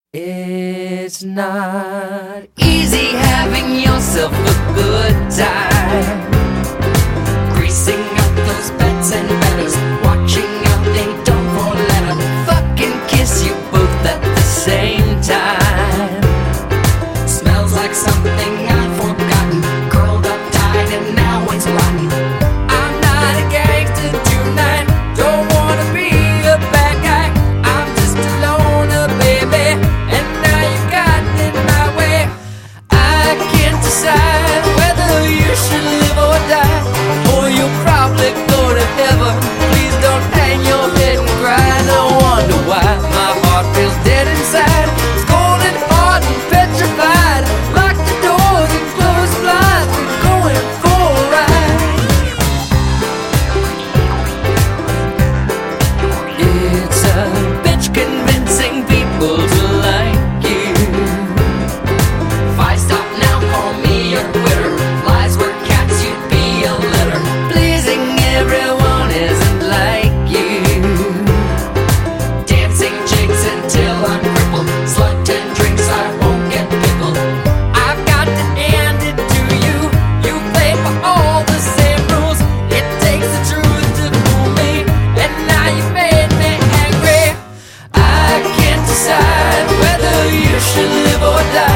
It's not easy having yourself a good time, greasing up those beds and betters, watching out they don't fall let 'em fucking kiss you both at the same time. Smells like something I've forgotten, curled up tight and now it's rotten. I'm not a gangster tonight, don't wanna be a bad guy. I'm just a loner, baby, and now you got in my way. I can't decide whether you should live or die, or you'll probably go to heaven. Please don't hang your head and cry. No wonder why my heart feels dead inside. It's cold and hard and petrified. Lock the doors and close the blinds. We're going for a ride. It's a bitch convincing people to like you. If I stop now, call me a quitter. Lies were cats, you'd be a litter. Pleasing everyone isn't like you. Dancing jigs until I'm crippled. Slut and drinks, I won't get pickled. I've got to hand it to you. You play for all the same rules. It takes the truth to fool me, and now you made me angry. I can't decide whether you should live or die.